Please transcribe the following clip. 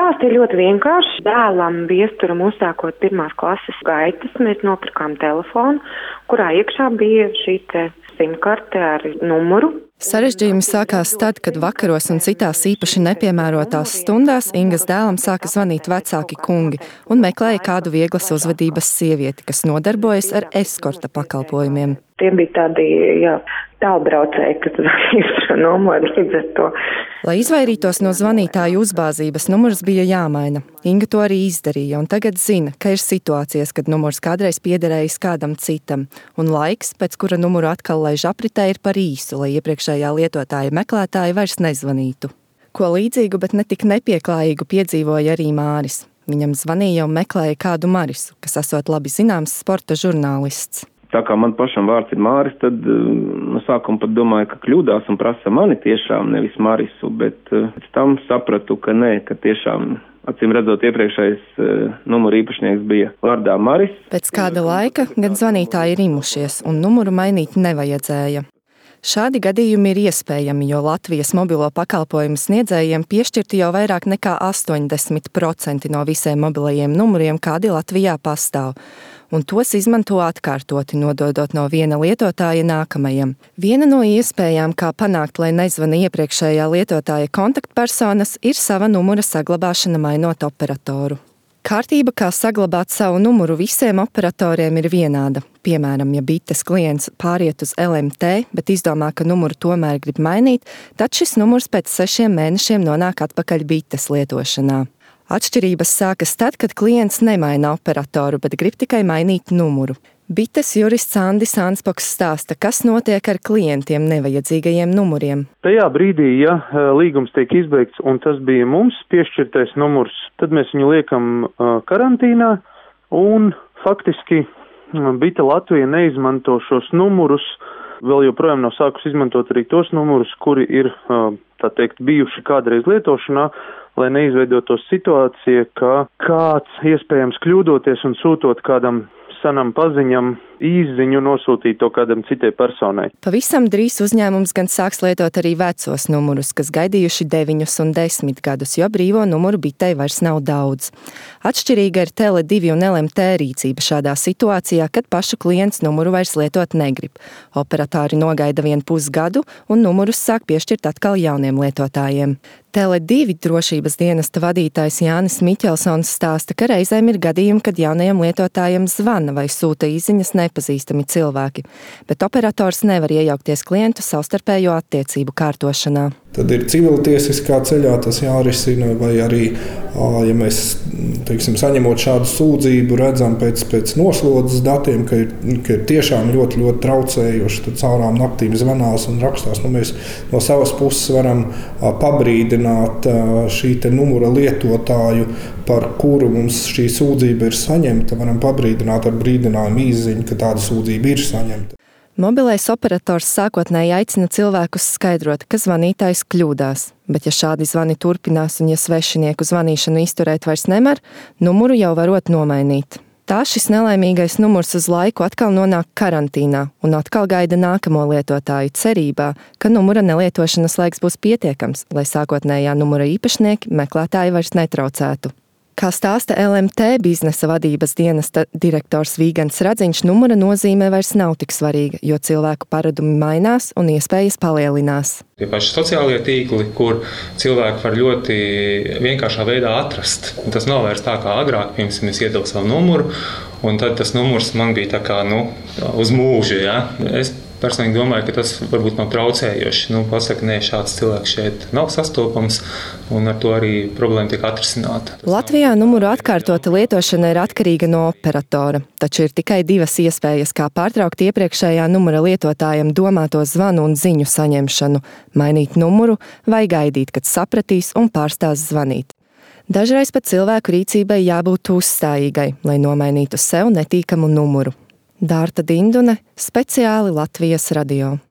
Stāsts ir ļoti vienkāršs. Dēlam Viesturam uzsākot 1. klases gaitas, mēs nopirkām telefonu, kurā iekšā bija šī simkarte ar numuru. Sarežģījumi sākās tad, kad vakaros un citās īpaši nepiemērotās stundās Ingas dēlam sāka zvanīt vecāki kungi un meklēja kādu vieglas uzvedības sievieti, kas nodarbojas ar eskorta pakalpojumiem. Tie bija tādi, tālbraucēji, kas zvanīja šo numuru līdz ar to. Lai izvairītos no zvanītāju uzbāzības, numurs bija jāmaina. Inga to arī izdarīja un tagad zina, ka ir situācijas, kad numurs kādreiz piederējis kādam citam, un laiks, pēc kura numuru atkal laiž apritē, ir par īsu, lai iepriekšējā lietotāja meklētāji vairs nezvanītu. Ko līdzīgu, bet ne tik nepieklājīgu piedzīvoja arī Māris. Viņam zvanīja un meklēja kādu Marisu, kas esot labi zināms sporta žurnālists. Tā kā man pašam vārds ir Māris, tad no sākuma pat domāju, ka kļūdās un prasa mani tiešām, nevis Marisu, bet pēc tam sapratu, ka nē, ka tiešām, acīm redzot, iepriekšējais numuru īpašnieks bija vārdā Maris. Pēc kāda laika gan zvanītāji ir imušies un numuru mainīt nevajadzēja. Šādi gadījumi ir iespējami, jo Latvijas mobilo pakalpojumu sniedzējiem piešķirti jau vairāk nekā 80% no visiem mobilajiem numuriem, kādi Latvijā pastāv, un tos izmanto atkārtoti, nododot no viena lietotāja nākamajam. Viena no iespējām, kā panākt, lai nezvana iepriekšējā lietotāja kontaktpersonas, ir sava numura saglabāšana mainot operatoru. Kārtība, kā saglabāt savu numuru visiem operatoriem, ir vienāda. Piemēram, ja bites klients pāriet uz LMT, bet izdomā, ka numuru tomēr grib mainīt, tad šis numurs pēc 6 mēnešiem nonāk atpakaļ bites lietošanā. Atšķirības sākas tad, kad klients nemaina operatoru, bet grib tikai mainīt numuru. Bites jurists Andis Anspoks stāsta, kas notiek ar klientiem nevajadzīgajiem numuriem. Tajā brīdī, ja līgums tiek izbeigts un tas bija mums piešķirtais numurs, tad mēs viņu liekam karantīnā un faktiski Bite Latvija neizmanto šos numurus, vēl joprojām nav sākus izmantot arī tos numurus, kuri ir, tā teikt, bijuši kādreiz lietošanā, lai neizveidotos situācija, ka kāds iespējams kļūdoties un sūtot kādam sanam paziņam īsziņu nosūtīt to kādam citai personai. Pavisam drīz uzņēmums gan sāks lietot arī vecos numurus, kas gaidījuši 9 un 10 gadus, jo brīvo numuru bitei vairs nav daudz. Atšķirīga ir Tele2 un LMT rīcība šādā situācijā, kad pašu klients numuru vairs lietot negrib. Operatori nogaida 1,5 gadu un numurus sāk piešķirt atkal jauniem lietotājiem. Tele2 drošības dienesta vadītājs Jānis Miķelsons stāsta, ka reizēm ir gadījumi, kad jaunajam lietotājam zvana vai sūta īziņas nepazīstami cilvēki, bet operators nevar iejaukties klientu savstarpējo attiecību kārtošanā. Tad ir civiltiesiskā ceļā tas jārisina, vai arī, ja mēs, saņemot šādu sūdzību, redzam pēc noslodzes datiem, ka ir tiešām ļoti, ļoti traucējoši, tad caurām naktīm zvanās un rakstās. Mēs no savas puses varam pabrīdināt šī numura lietotāju, par kuru mums šī sūdzība ir saņemta, varam pabrīdināt ar brīdinājumu īsziņu, ka tāda sūdzība ir saņemta. Mobilais operators sākotnēji aicina cilvēkus skaidrot, ka zvanītājs kļūdās, bet ja šādi zvani turpinās un ja svešinieku zvanīšanu izturēt vairs nevar, numuru jau varot nomainīt. Tā šis nelaimīgais numurs uz laiku atkal nonāk karantīnā un atkal gaida nākamo lietotāju cerībā, ka numura nelietošanas laiks būs pietiekams, lai sākotnējā numura īpašnieki meklētāji vairs netraucētu. Kā stāsta LMT biznesa vadības dienesta direktors Vīgants Radziņš, numura nozīme vairs nav tik svarīga, jo cilvēku paradumi mainās un iespējas palielinās. Tie paši sociālie tīkli, kur cilvēki var ļoti vienkāršā veidā atrast. Tas nav vairs tā kā agrāk, pirms es iedevu savu numuru, un tad tas numurs man bija tā kā, uz mūžu, ja. Es personīgi domāju, ka tas varbūt nav traucējoši. Pasaka, nē, šāds cilvēks šeit nav sastopams, un ar to arī problēma tiek atrisināta. Latvijā numuru atkārtota lietošana ir atkarīga no operatora, taču ir tikai 2 iespējas, kā pārtraukt iepriekšējā numura lietotājam domāto zvanu un ziņu saņemšanu – mainīt numuru vai gaidīt, kad sapratīs un pārstās zvanīt. Dažreiz pat cilvēku rīcībai jābūt uzstājīgai, lai nomainītu sev netīkamu numuru. Dārta Dindune, speciāli Latvijas radio.